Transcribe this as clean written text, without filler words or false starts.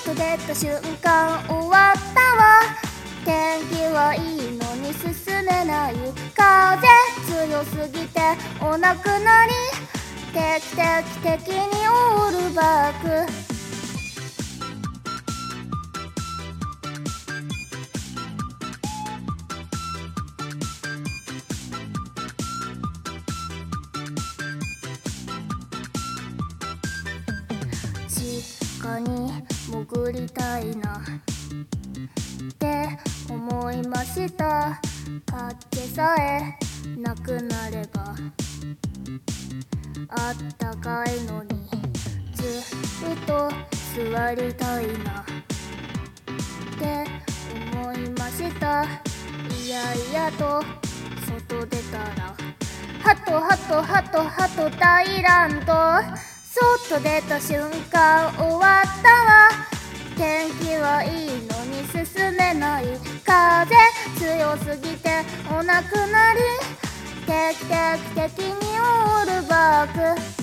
と出た瞬間終わったわ。天気はいいのに進めない。風強すぎてお亡くなり。定期的にオールバック。地下に潜りたいなって思いました。風さえなくなればあったかいのにずっと座りたいなって思いました。いやいやと外出たらハトハトハトハト大乱闘。外出た瞬間終わったわ。天気はいいのに進めない。風強すぎてお亡くなり。定期的にオールバック。